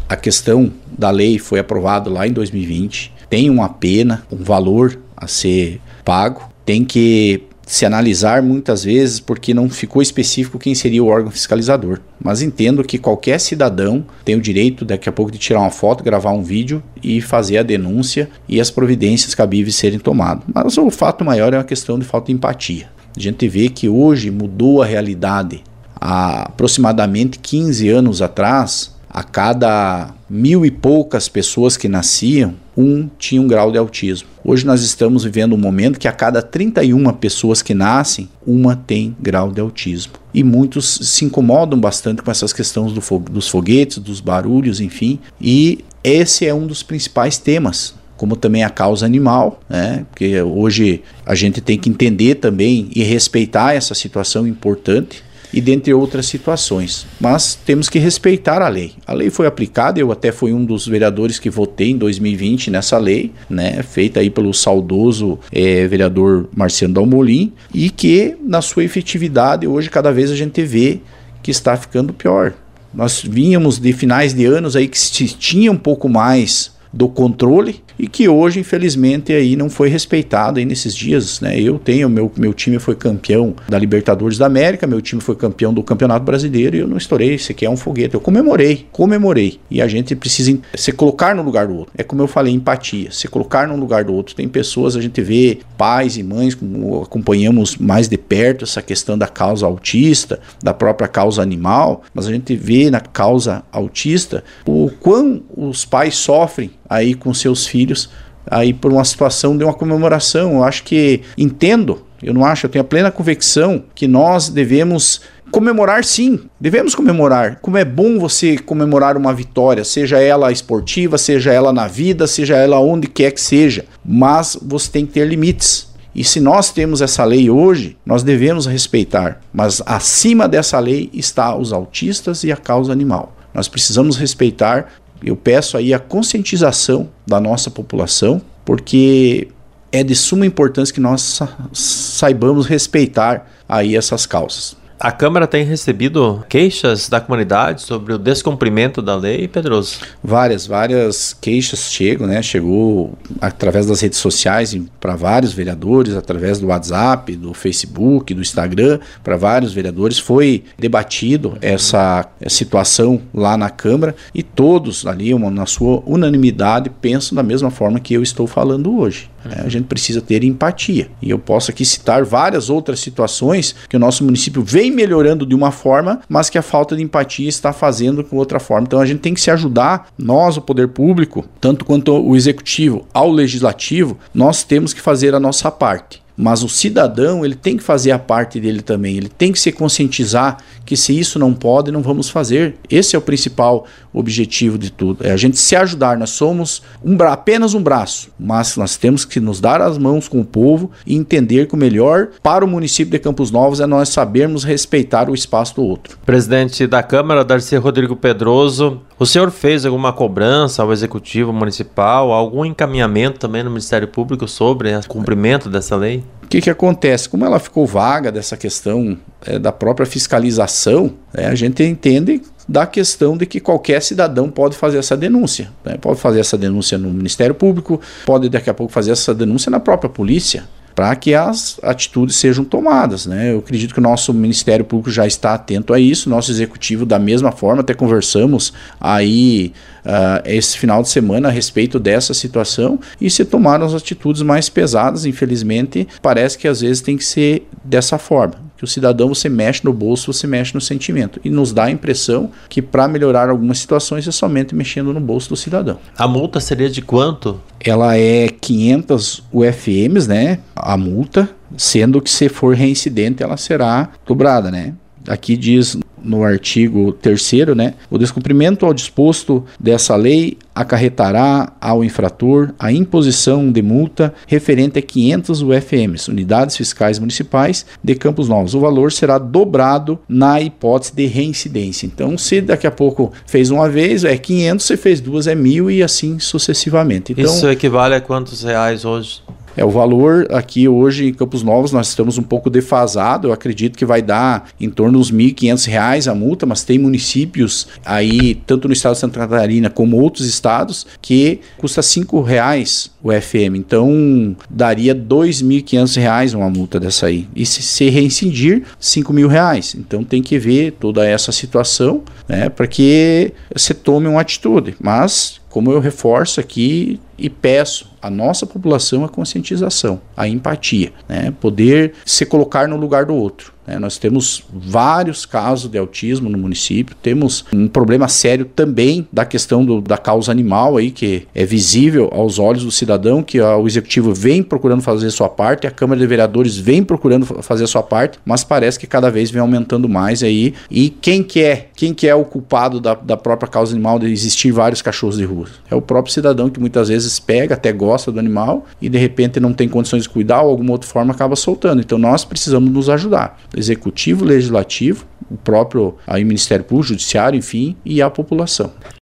a questão da lei foi aprovada lá em 2020, tem uma pena, um valor a ser pago, tem que se analisar muitas vezes porque não ficou específico quem seria o órgão fiscalizador. Mas entendo que qualquer cidadão tem o direito daqui a pouco de tirar uma foto, gravar um vídeo e fazer a denúncia e as providências cabíveis serem tomadas. Mas o fato maior é uma questão de falta de empatia. A gente vê que hoje mudou a realidade. Há aproximadamente 15 anos atrás, a cada 1.000 e poucas pessoas que nasciam, tinha um grau de autismo. Hoje nós estamos vivendo um momento que a cada 31 pessoas que nascem, uma tem grau de autismo. E muitos se incomodam bastante com essas questões dos foguetes, dos barulhos, enfim. E esse é um dos principais temas, como também a causa animal, né? Porque hoje a gente tem que entender também e respeitar essa situação importante, e dentre outras situações. Mas temos que respeitar a lei. A lei foi aplicada, eu até fui um dos vereadores que votei em 2020 nessa lei, né, feita aí pelo saudoso vereador Marciano Dalmolin, e que na sua efetividade hoje cada vez a gente vê que está ficando pior. Nós vínhamos de finais de anos aí que se tinha um pouco mais do controle e que hoje, infelizmente, aí não foi respeitado aí nesses dias, né? Eu tenho, meu time foi campeão da Libertadores da América, meu time foi campeão do Campeonato Brasileiro e eu não estourei, isso aqui é um foguete. Eu comemorei. E a gente precisa se colocar no lugar do outro. É como eu falei, empatia, se colocar no lugar do outro. Tem pessoas, a gente vê pais e mães, acompanhamos mais de perto essa questão da causa autista, da própria causa animal, mas a gente vê na causa autista o quão os pais sofrem aí com seus filhos, aí por uma situação de uma comemoração. Eu acho que eu tenho a plena convicção que nós devemos comemorar, sim, devemos comemorar. Como é bom você comemorar uma vitória, seja ela esportiva, seja ela na vida, seja ela onde quer que seja, mas você tem que ter limites. E se nós temos essa lei hoje, nós devemos respeitar, mas acima dessa lei está os autistas e a causa animal. Nós precisamos respeitar. Eu peço aí a conscientização da nossa população, porque é de suma importância que nós saibamos respeitar aí essas causas. A Câmara tem recebido queixas da comunidade sobre o descumprimento da lei, Pedroso? Várias queixas chegou através das redes sociais para vários vereadores, através do WhatsApp, do Facebook, do Instagram, para vários vereadores. Foi debatido essa situação lá na Câmara e todos ali, na sua unanimidade, pensam da mesma forma que eu estou falando hoje. A gente precisa ter empatia. E eu posso aqui citar várias outras situações que o nosso município vem melhorando de uma forma, mas que a falta de empatia está fazendo com outra forma. Então a gente tem que se ajudar, nós, o poder público, tanto quanto o executivo ao legislativo, nós temos que fazer a nossa parte. Mas o cidadão, ele tem que fazer a parte dele também, ele tem que se conscientizar que se isso não pode, não vamos fazer. Esse é o principal objetivo de tudo, é a gente se ajudar. Nós somos apenas um braço, mas nós temos que nos dar as mãos com o povo e entender que o melhor para o município de Campos Novos é nós sabermos respeitar o espaço do outro. Presidente da Câmara, Darcy Rodrigo Pedroso, o senhor fez alguma cobrança ao Executivo Municipal, algum encaminhamento também no Ministério Público sobre o cumprimento dessa lei? O que acontece? Como ela ficou vaga dessa questão da própria fiscalização, a gente entende da questão de que qualquer cidadão pode fazer essa denúncia. Pode fazer essa denúncia no Ministério Público, pode daqui a pouco fazer essa denúncia na própria polícia, para que as atitudes sejam tomadas, né? Eu acredito que o nosso Ministério Público já está atento a isso, nosso Executivo da mesma forma, até conversamos aí esse final de semana a respeito dessa situação e se tomaram as atitudes mais pesadas. Infelizmente, parece que às vezes tem que ser dessa forma, que o cidadão, você mexe no bolso, você mexe no sentimento, e nos dá a impressão que para melhorar algumas situações é somente mexendo no bolso do cidadão. A multa seria de quanto? Ela é 500 UFMs, né, a multa, sendo que se for reincidente ela será dobrada, né. Aqui diz no artigo 3º, né, o descumprimento ao disposto dessa lei acarretará ao infrator a imposição de multa referente a 500 UFMs, Unidades Fiscais Municipais de Campos Novos. O valor será dobrado na hipótese de reincidência. Então, se daqui a pouco fez uma vez, é 500, se fez duas, é 1.000 e assim sucessivamente. Então, isso equivale a quantos reais hoje? O valor aqui hoje em Campos Novos nós estamos um pouco defasado, eu acredito que vai dar em torno dos R$ 1.500 a multa, mas tem municípios aí, tanto no estado de Santa Catarina como outros estados, que custa R$ 5,00 o FM, então daria R$ 2.500 uma multa dessa aí, e se reincidir R$ 5.000, então tem que ver toda essa situação, né, para que você tome uma atitude, mas como eu reforço aqui e peço à nossa população a conscientização, a empatia, né? Poder se colocar no lugar do outro. Nós temos vários casos de autismo no município, temos um problema sério também da questão da causa animal, aí, que é visível aos olhos do cidadão, que o Executivo vem procurando fazer a sua parte, a Câmara de Vereadores vem procurando fazer a sua parte, mas parece que cada vez vem aumentando mais aí. E quem que é o culpado da própria causa animal de existir vários cachorros de rua? É o próprio cidadão, que muitas vezes pega, até gosta do animal e de repente não tem condições de cuidar ou alguma outra forma acaba soltando. Então nós precisamos nos ajudar. Executivo, Legislativo, o próprio aí, Ministério Público, Judiciário, enfim, e a população.